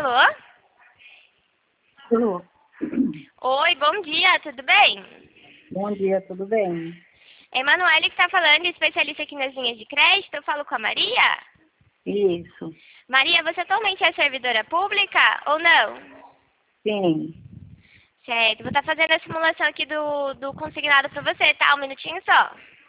Alô? Alô. Oi, bom dia, tudo bem? Bom dia, tudo bem? Emanuele que está falando, especialista aqui nas linhas de crédito. Eu falo com a Maria? Isso, Maria, você atualmente é servidora pública ou não? sim. Certo, vou estar fazendo a simulação aqui do consignado para você, tá? Um minutinho só.